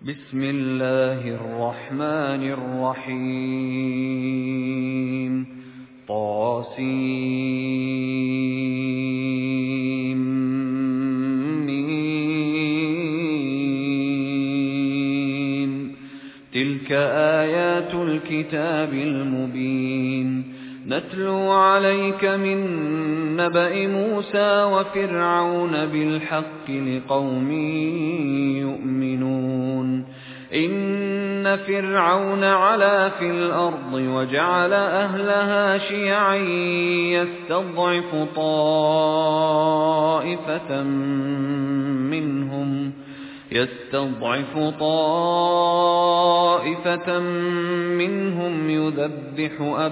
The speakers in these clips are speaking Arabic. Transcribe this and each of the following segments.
بسم الله الرحمن الرحيم طاسمين تلك آيات الكتاب المبين نتلو عليك من نبأ موسى وفرعون بالحق لقوم يؤمنون إن فرعون علا في الأرض وجعل أهلها شيعا يستضعف طائفة منهم يذبح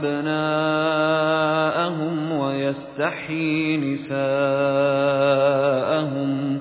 أبناءهم ويستحيي نساءهم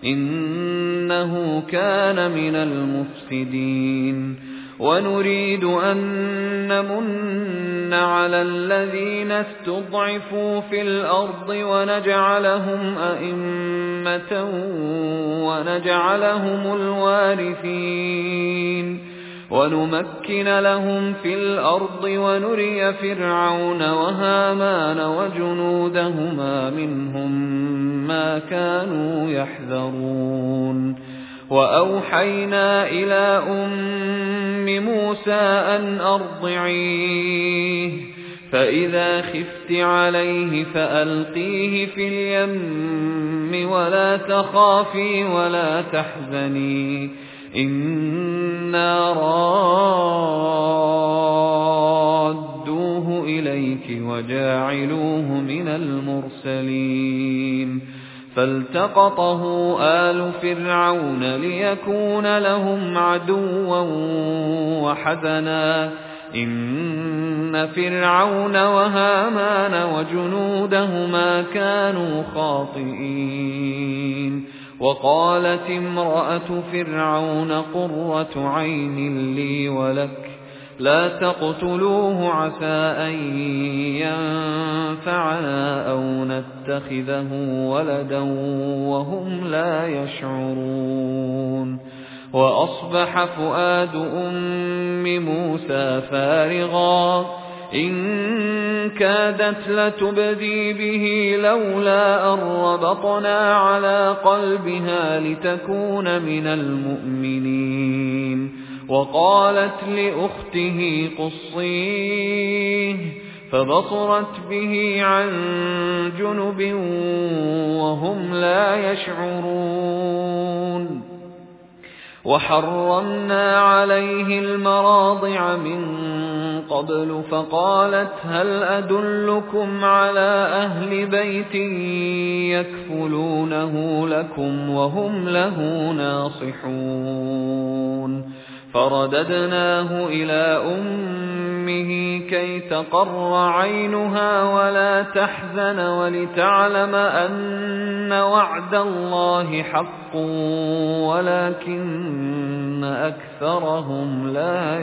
إنه كان من المفسدين ونريد أن نمن على الذين استضعفوا في الأرض ونجعلهم أئمة ونجعلهم الوارثين ونمكن لهم في الأرض ونري فرعون وهامان وجنودهما منهم ما كانوا يحذرون وأوحينا إلى أم موسى أن أرضعيه فإذا خفت عليه فألقيه في اليم ولا تخافي ولا تحزني إنا رادوه إليك وجاعلوه من المرسلين فالتقطه آل فرعون ليكون لهم عدوا وحزنا إن فرعون وهامان وجنودهما كانوا خاطئين وقالت امرأة فرعون قرة عين لي ولك لا تقتلوه عسى أن ينفعنا أو نتخذه ولدا وهم لا يشعرون وأصبح فؤاد أم موسى فارغا إن كادت لتبدي به لولا أن ربطنا على قلبها لتكون من المؤمنين وقالت لأخته قصيه فبصرت به عن جنب وهم لا يشعرون وحرمنا عليه المراضع من قبل فقالت هل أدلكم على أهل بيت يكفلونه لكم وهم له ناصحون فرددناه إلى أمه كي تقر عينها ولا تحزن ولتعلم أن وعد الله حق ولكن أكثرهم لا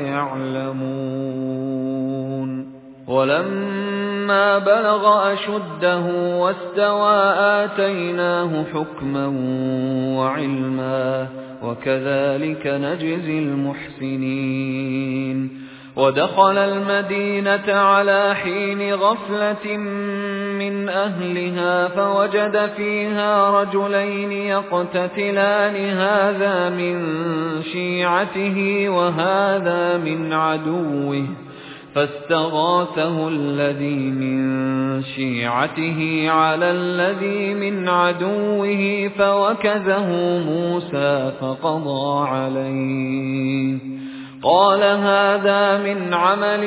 يعلمون ولما بلغ أشده واستوى آتيناه حكما وعلما وكذلك نجزي المحسنين ودخل المدينة على حين غفلة من أهلها فوجد فيها رجلين يقتتلان هذا من شيعته وهذا من عدوه فاستغاثه الذي من شيعته على الذي من عدوه فوكزه موسى فقضى عليه قال هذا من عمل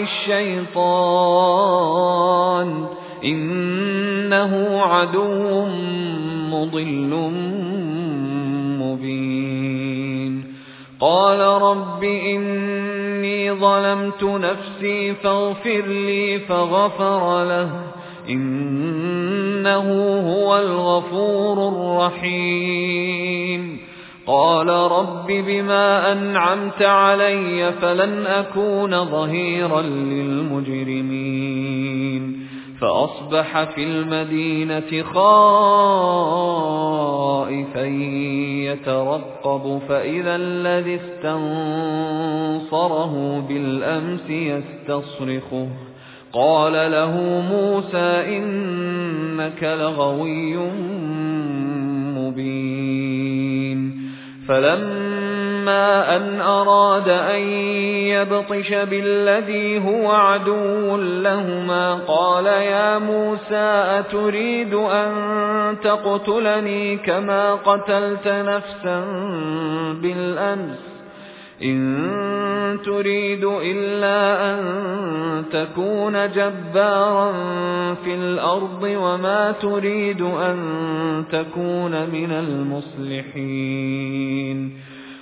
الشيطان إنه عدو مضل مبين قال رب إني ظلمت نفسي فاغفر لي فغفر له إنه هو الغفور الرحيم قال رب بما أنعمت علي فلن أكون ظهيرا للمجرمين فأصبح في المدينة خائفا يترقب فإذا الذي استنصره بالأمس يستصرخه قال له موسى إنك لغوي مبين فلما أن أراد أن يبطش بالذي هو عدو لهما قال يا موسى أتريد أن تقتلني كما قتلت نفسا بالأمس إن تريد إلا أن تكون جبارا في الأرض وما تريد أن تكون من المصلحين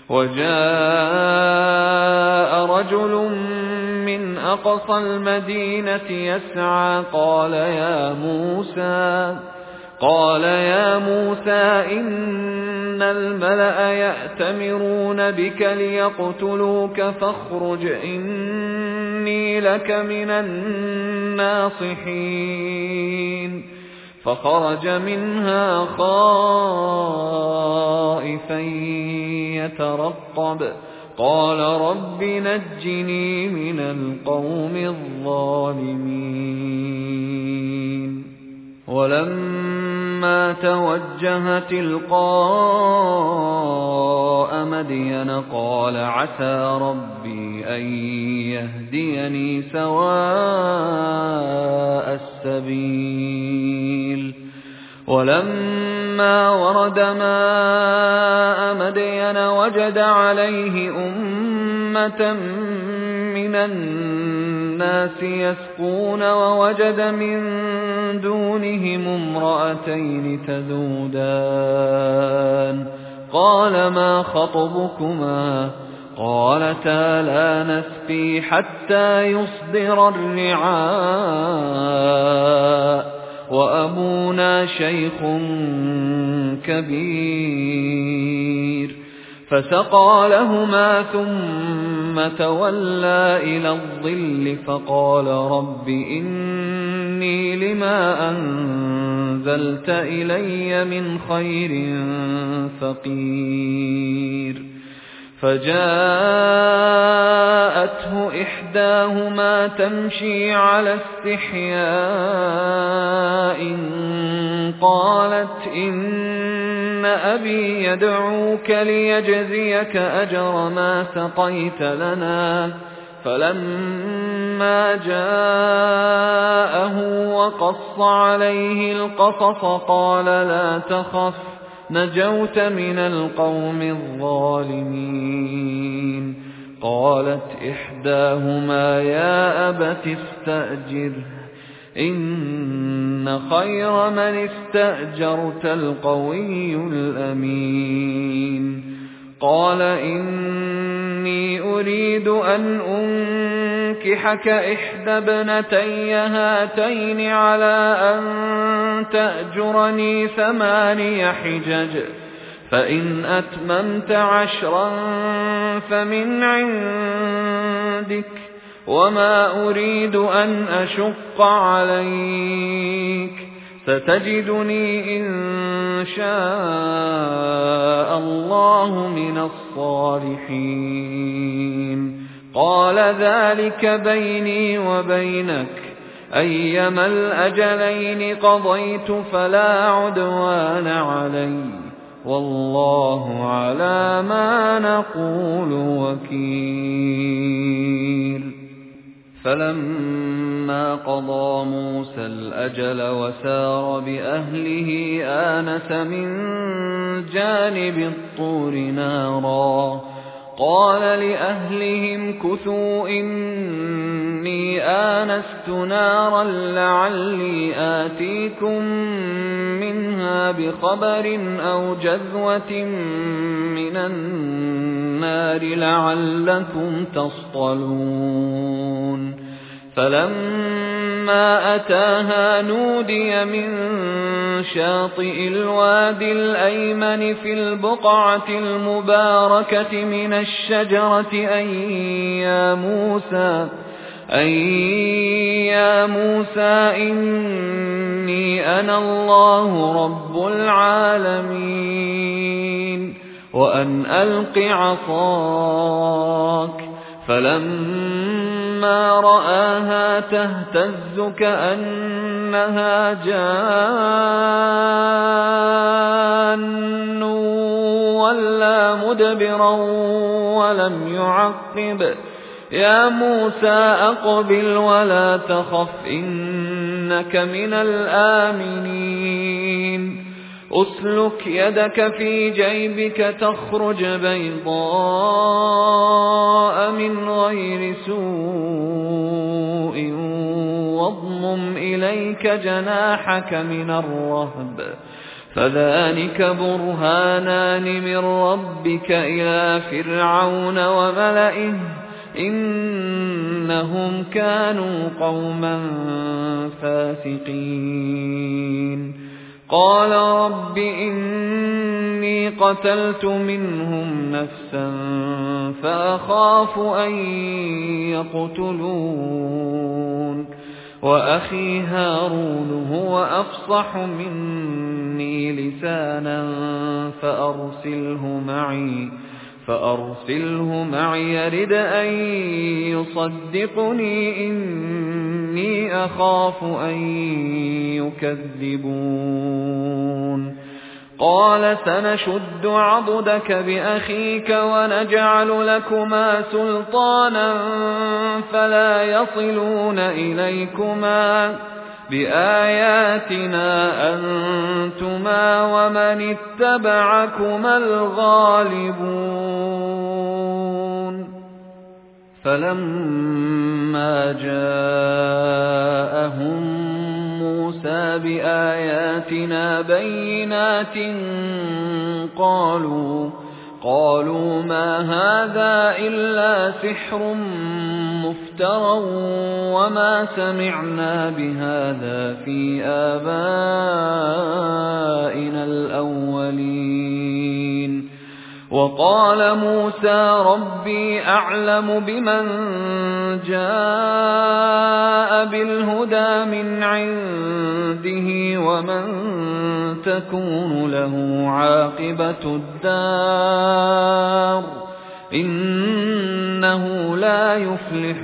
وجاء رجل من أقصى المدينة يسعى قال يا موسى إن الملأ يأتمرون بك ليقتلوك فاخرج إني لك من الناصحين فخرج منها خائفا يترقب قال رب نجني من القوم الظالمين ولما توجه تلقاء مدين قال عسى ربي أن يهديني سواء السبيل ولما ورد ماء مدين وجد عليه أمة من الناس يسقون ووجد من دونهم امرأتين تذودان قال ما خطبكما قالتا لا نسقي حتى يصدر الرعاء وأبونا شيخ كبير فسقى لهما ثم تولى إلى الظل فقال رب إني لما أنزلت إلي من خير فقير فجاءته إحداهما تمشي على استحياء قالت إن أبي يدعوك ليجزيك أجر ما سقيت لنا فلما جاءه وقص عليه القصص قال لا تخف نجوت من القوم الظالمين قالت إحداهما يا أبت استأجره إن خير من استأجرت القوي الأمين قال إني أريد أن أنكحك إحدى ابنتي هاتين على أن تأجرني 8 حجج فإن أتممت 10 فمن عندك وما أريد أن أشق عليك ستجدني إن شاء الله من الصالحين قال ذلك بيني وبينك أيما الأجلين قضيت فلا عدوان علي والله على ما نقول وكيل فلما قضى موسى الأجل وسار بأهله آنس من جانب الطور نارا قال لأهلهم كثوا إني آنست نارا لعلي آتيكم منها بخبر أو جذوة من النار لعلكم تصطلون فلما أتاها نودي من شاطئ الوادي الأيمن في البقعة المباركة من الشجرة أن يا موسى إني أنا الله رب العالمين وأن ألق عصاك فلما رآها تهتز كأنها جان ولا مدبرا ولم يعقب يا موسى أقبل ولا تخف إنك من الآمنين أسلك يدك في جيبك تخرج بيضاء من غير سوء واضمم إليك جناحك من الرهب فذلك برهانان من ربك إلى فرعون وملئه إنهم كانوا قوما فاسقين قال رب إني قتلت منهم نفسا فأخاف أن يقتلون وأخي هارون هو أفصح مني لسانا فأرسله معي يرد أن يصدقني إني أخاف أن يكذبون قال سنشد عضدك بأخيك ونجعل لكما سلطانا فلا يصلون إليكما بآياتنا أنتما ومن اتبعكما الغالبون فلما جاءهم موسى بآياتنا بينات قالوا ما هذا إلا سحر مفترى وما سمعنا بهذا في آبائنا الأولين وقال موسى ربي أعلم بمن جاء بالهدى من عنده ومن تكون له عاقبة الدار إنه لا يفلح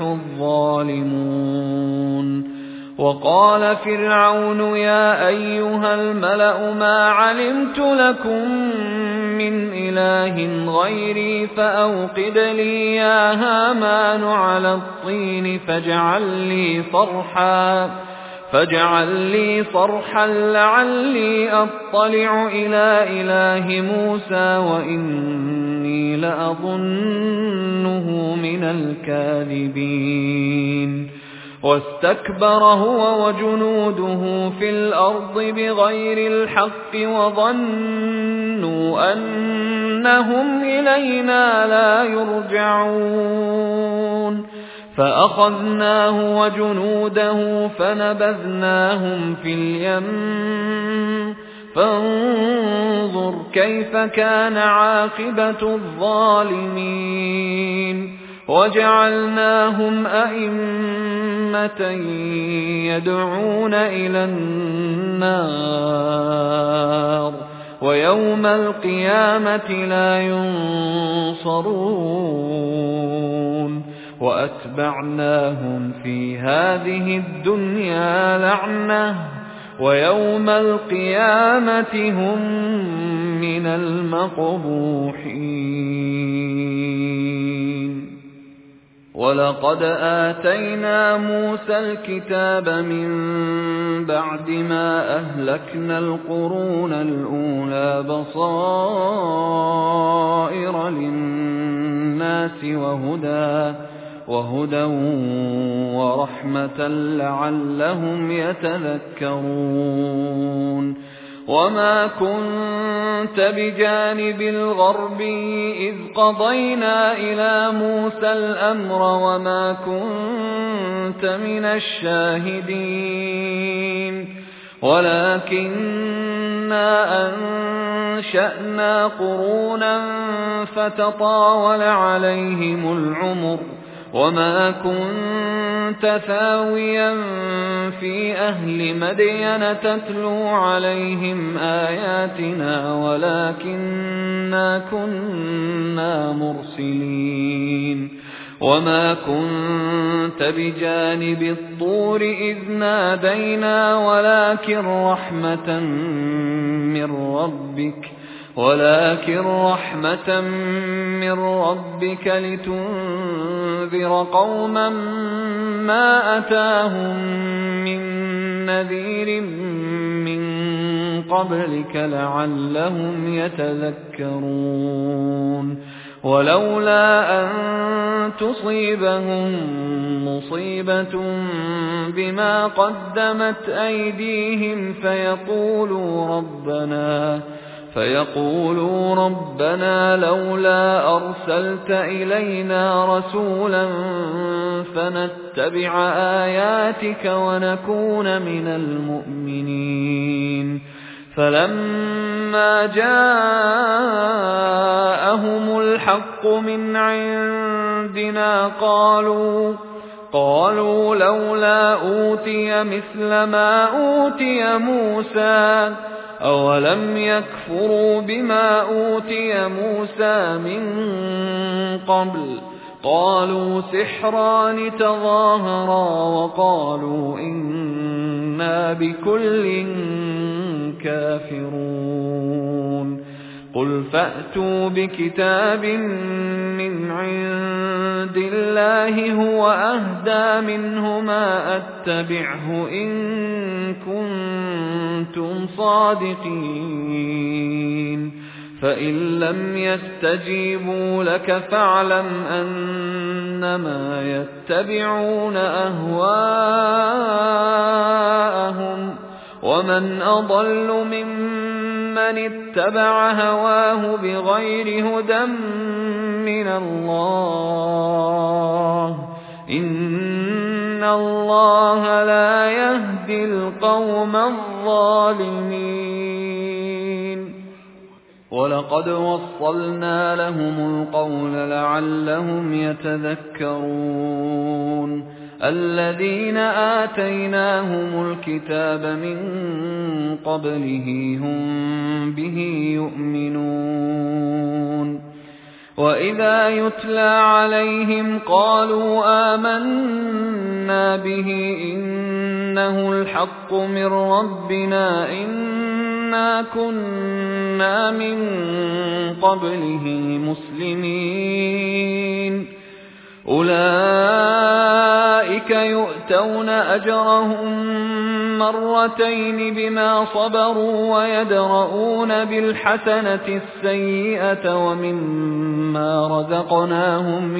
الظالمون وقال فرعون يا أيها الملأ ما علمت لكم من إله غيري فأوقد لي يا هامان على الطين فاجعل لي صرحا لعلي أطلع إلى إله موسى وإني لأظنه من الكاذبين واستكبر هو وجنوده في الأرض بغير الحق وظنوا أنهم إلينا لا يرجعون فأخذناه وجنوده فنبذناهم في اليم فانظر كيف كان عاقبة الظالمين وجعلناهم أئمة يدعون إلى النار ويوم القيامة لا ينصرون وأتبعناهم في هذه الدنيا لعنة ويوم القيامة هم من المقبوحين ولقد آتينا موسى الكتاب من بعد ما أهلكنا القرون الأولى بصائر للناس وهدى ورحمة لعلهم يتذكرون وما كنت بجانب الغرب إذ قضينا إلى موسى الأمر وما كنت من الشاهدين ولكننا أنشأنا قرونا فتطاول عليهم العمر وما كنت ثاويا في أهل مدين تتلو عليهم آياتنا ولكننا كنا مرسلين وما كنت بجانب الطور إذ نادينا ولكن رحمة من ربك لتنذر قوما ما أتاهم من نذير من قبلك لعلهم يتذكرون ولولا أن تصيبهم مصيبة بما قدمت أيديهم فيقولوا ربنا لولا أرسلت إلينا رسولا فنتبع آياتك ونكون من المؤمنين فلما جاءهم الحق من عندنا قالوا لولا أوتي مثل ما أوتي موسى أولم يكفروا بما أوتي موسى من قبل قالوا سحران تظاهرا وقالوا إنا بكل كافرون قل فأتوا بكتاب من عند الله هو أهدى منه ما أتبعه إن كنتم صادقين فإن لم يستجيبوا لك فاعلم أنما يتبعون أهواءهم ومن أضل ممن اتبع هواه بغير هدى من الله إن الله لا يهدي القوم الظالمين ولقد وصلنا لهم القول لعلهم يتذكرون الذين آتيناهم الكتاب من قبله هم به يؤمنون وإذا يتلى عليهم قالوا آمنا به إنه الحق من ربنا إنا كنا من قبله مسلمين أولئك يؤتون أجرهم مرتين بما صبروا ويدرؤون بالحسنة السيئة ومما رزقناهم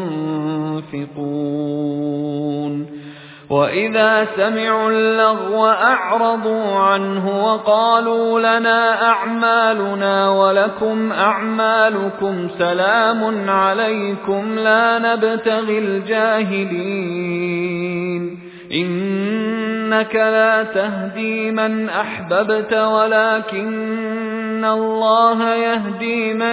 ينفقون وإذا سمعوا اللغو أعرضوا عنه وقالوا لنا أعمالنا ولكم أعمالكم سلام عليكم لا نبتغي الجاهلين إنك لا تهدي من أحببت ولكن الله يهدي من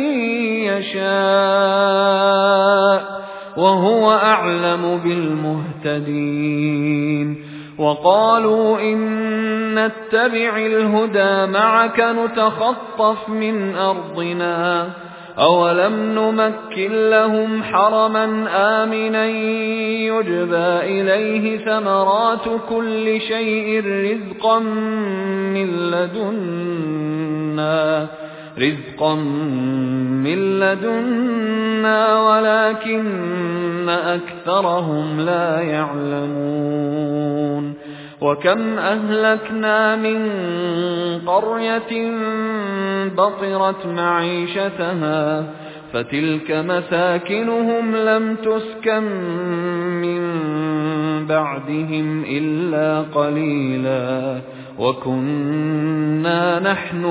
يشاء وهو أعلم بالمهتدين وقالوا إن نتبع الهدى معك نتخطف من أرضنا أولم نمكن لهم حرما آمنا يجبى إليه ثمرات كل شيء رزقا من لدنا ولكن أكثرهم لا يعلمون وكم أهلكنا من قرية بطرت معيشتها فتلك مساكنهم لم تسكن من بعدهم إلا قليلا وكنا نحن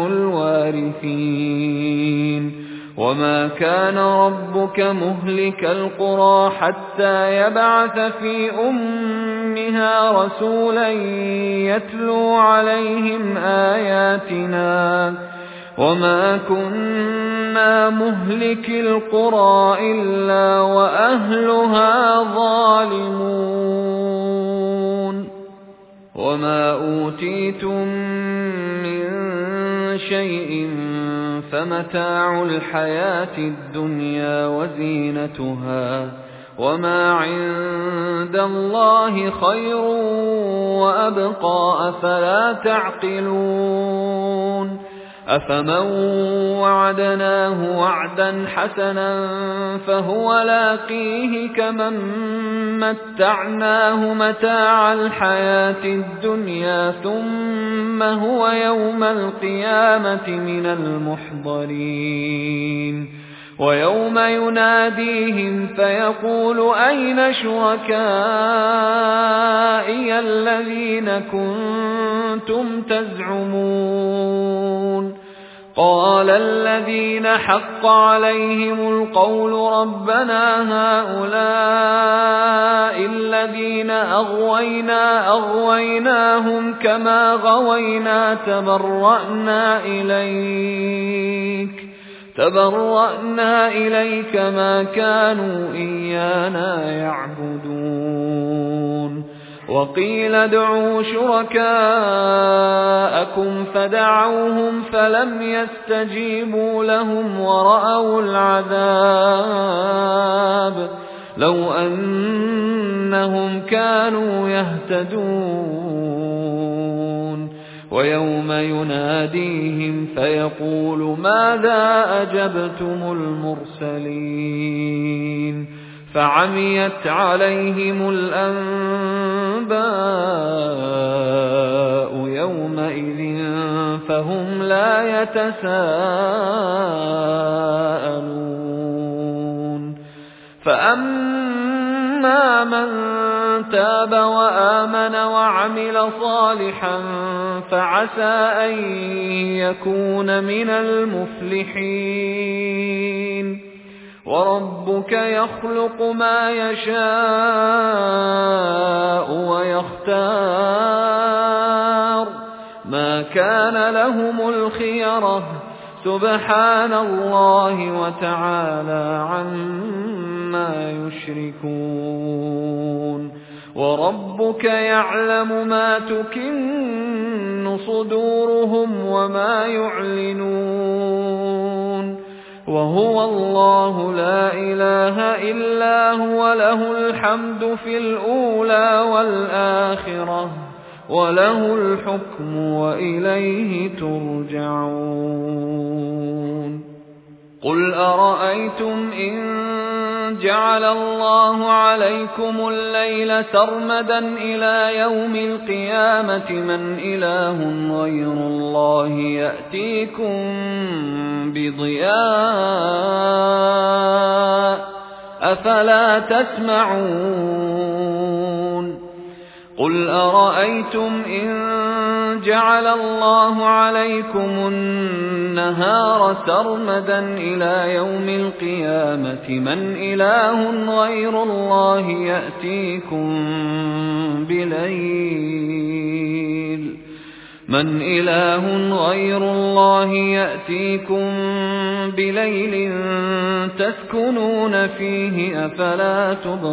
الوارثين وما كان ربك مهلك القرى حتى يبعث في أمها رسولا يتلو عليهم آياتنا وما كنا مهلك القرى إلا وأهلها وأهلها ظالمون وما أوتيتم من شيء فمتاع الحياة الدنيا وزينتها وما عند الله خير وأبقى أفلا تعقلون أفمن وعدناه وعدا حسنا فهو لاقيه كمن متعناه متاع الحياة الدنيا ثم هو يوم القيامة من المحضرين ويوم يناديهم فيقول أين شركائي الذين كنتم تزعمون قال الذين حق عليهم القول ربنا هؤلاء الذين أغويناهم كما غوينا تبرأنا إليك ما كانوا إيانا يعبدون وقيل ادعوا شركاءكم فدعوهم فلم يستجيبوا لهم ورأوا العذاب لو أنهم كانوا يهتدون ويوم يناديهم فيقول ماذا أجبتم المرسلين فعميت عليهم الأنباء يومئذ فهم لا يتساءلون فأما من تاب وآمن وعمل صالحا فعسى أن يكون من المفلحين وربك يخلق ما يشاء ويختار ما كان لهم الخيرة سبحان الله وتعالى عما يشركون وربك يعلم ما تكن صدورهم وما يعلنون وهو الله لا إله إلا هو له الحمد في الأولى والآخرة وله الحكم وإليه ترجعون قل أرأيتم إن جعل الله عليكم الليل سرمدا إلى يوم القيامة من إله غير الله يأتيكم بضياء أفلا تسمعون قل أرأيتم إن جعل الله عليكم النهار سرمدا إلى يوم القيامة من إله غير الله يأتيكم بليل تسكنون فيه أفلا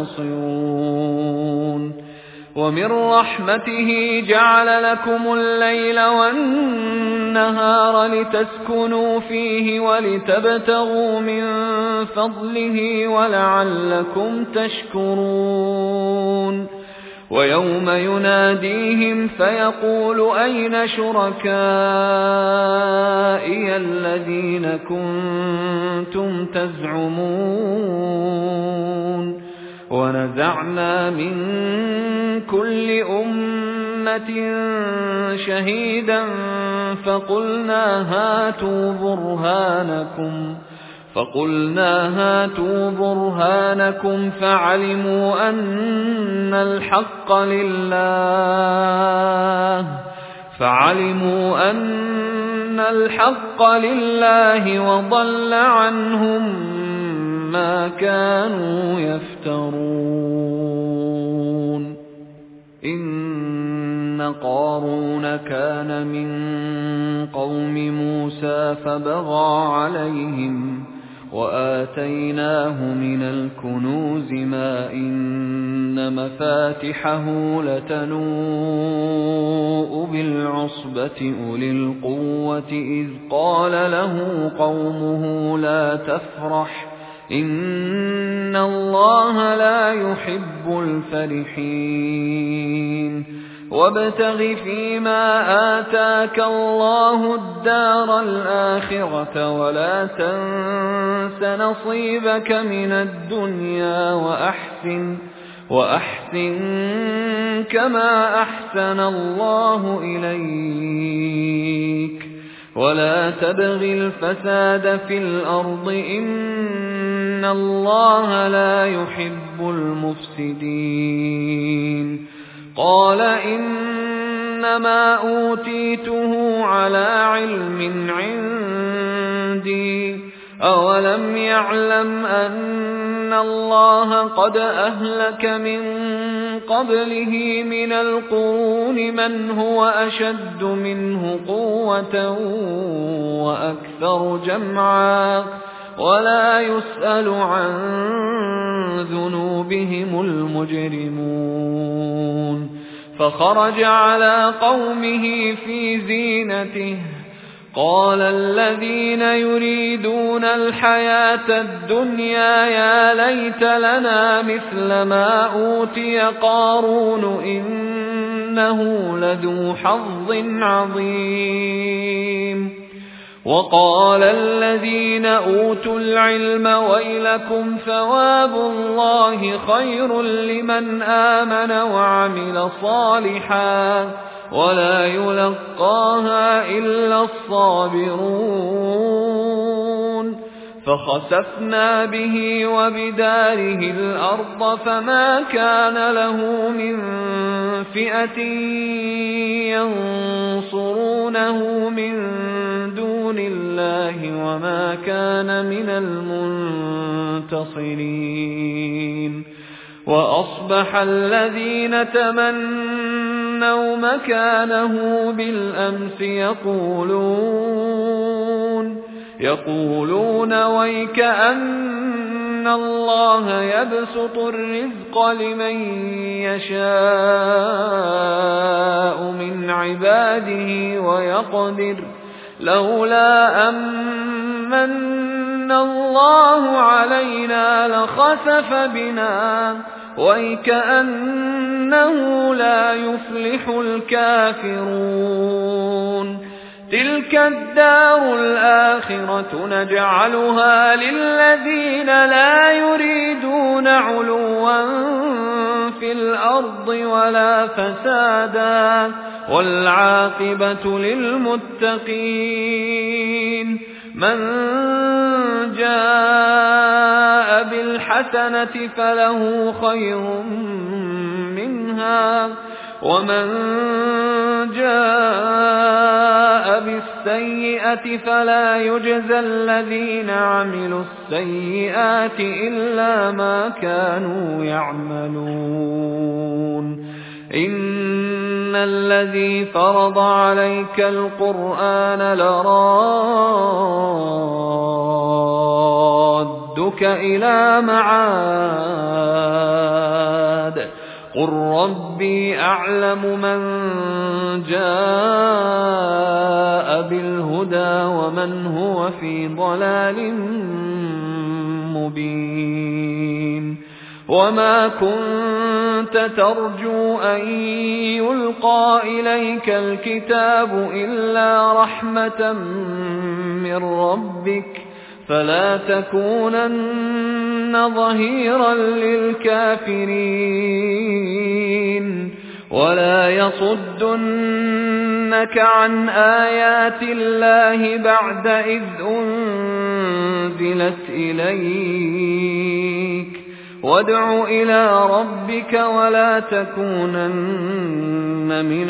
تبصرون ومن رحمته جعل لكم الليل والنهار لتسكنوا فيه ولتبتغوا من فضله ولعلكم تشكرون ويوم يناديهم فيقول أين شركائي الذين كنتم تزعمون ونزعنا من كل أمة شهيدا فقلنا هاتوا برهانكم فعلموا أن الحق لله وضل عنهم ما كانوا يفترون إن قارون كان من قوم موسى فبغى عليهم وآتيناه من الكنوز ما إن مفاتحه لتنوء بالعصبة أولي القوة إذ قال له قومه لا تفرح إن الله لا يحب الفرحين وابتغ فيما آتاك الله الدار الآخرة ولا تنس نصيبك من الدنيا وأحسن كما أحسن الله إليك ولا تبغ الفساد في الأرض إن الله لا يحب المفسدين قال إنما أوتيته على علم عندي أولم يعلم أن الله قد أهلك من قبله من القرون من هو أشد منه قوة وأكثر جمعا ولا يسأل عن ذنوبهم المجرمون فخرج على قومه في زينته قال الذين يريدون الحياة الدنيا يا ليت لنا مثل ما أوتي قارون إنه لذو حظ عظيم وقال الذين أوتوا العلم ويلكم ثواب الله خير لمن آمن وعمل صالحا ولا يلقاها إلا الصابرون فخسفنا به وبداره الأرض فما كان له من فئة ينصرونه من دون الله وما كان من المنتصرين وأصبح الذين تمنوا مكانه بالأمس يقولون ويك أن الله يبسط الرزق لمن يشاء من عباده ويقدر لولا أمن الله علينا لخسف بنا ويكأنه لا يفلح الكافرون تلك الدار الآخرة نجعلها للذين لا يريدون علوا في الأرض ولا فسادا والعاقبة للمتقين من جاء بالحسنة فله خير منها ومن جاء بالسيئة فلا يجزى الذين عملوا السيئات إلا ما كانوا يعملون إن الذي فرض عليك القرآن لرادك إلى معاد قل ربي أعلم من جاء بالهدى ومن هو في ضلال مبين وما كنت ترجو أن يلقى إليك الكتاب إلا رحمة من ربك فلا تكونن ظهيرا للكافرين ولا يصدنك عن آيات الله بعد إذ أنزلت إليك وادع إلى ربك ولا تكونن من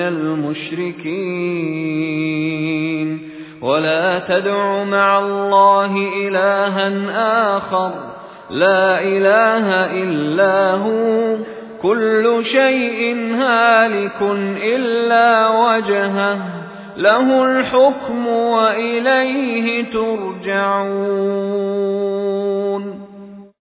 المشركين ولا تدع مع الله إلها آخر لا إله إلا هو كل شيء هالك إلا وجهه له الحكم وإليه ترجعون